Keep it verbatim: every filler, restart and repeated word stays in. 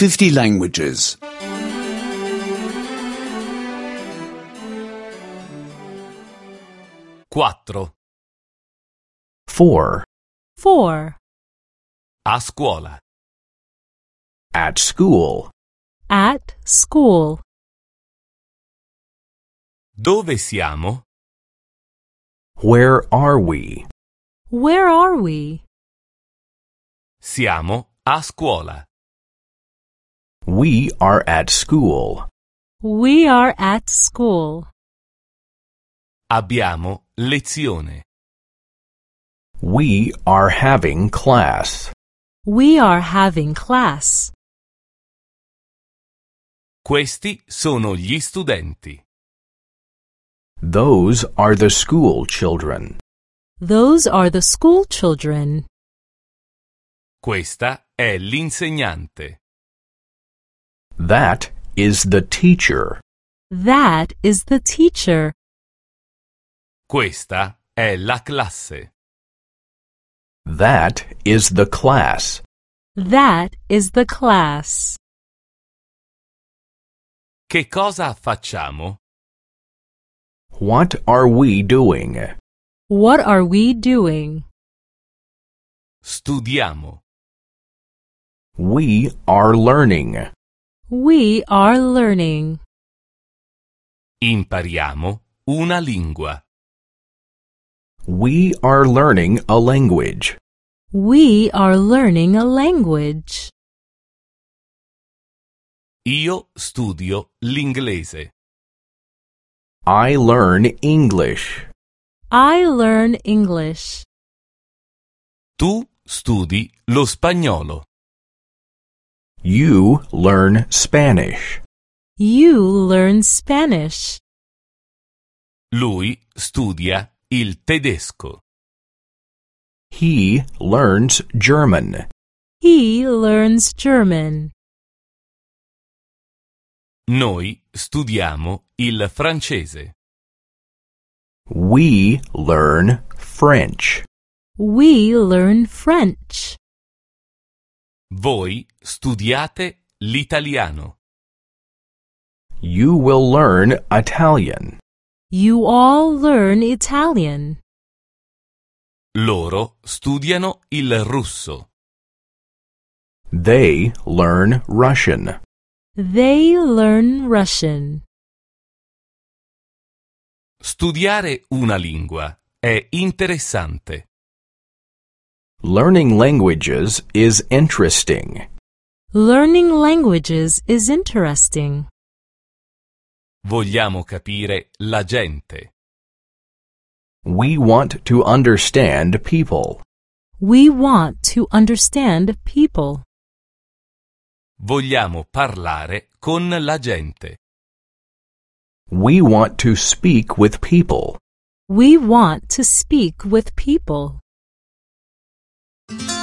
fifty languages. Quattro. Four. Four. A scuola. At school. At school. Dove siamo? Where are we? Where are we? Siamo a scuola. We are at school. We are at school. Abbiamo lezione. We are having class. We are having class. Questi sono gli studenti. Those are the school children. Those are the school children. Questa è l'insegnante. That is the teacher. That is the teacher. Questa è la classe. That is the class. That is the class. Che cosa facciamo? What are we doing? What are we doing? Studiamo. We are learning. We are learning. Impariamo una lingua. We are learning a language. We are learning a language. Io studio l'inglese. I learn English. I learn English. Tu studi lo spagnolo. You learn Spanish. You learn Spanish. Lui studia il tedesco. He learns German. He learns German. Noi studiamo il francese. We learn French. We learn French. Voi studiate l'italiano. You will learn Italian. You all learn Italian. Loro studiano il russo. They learn Russian. They learn Russian. Studiare una lingua è interessante. Learning languages is interesting. Learning languages is interesting. Vogliamo capire la gente. We want to understand people. We want to understand people. Vogliamo parlare con la gente. We want to speak with people. We want to speak with people.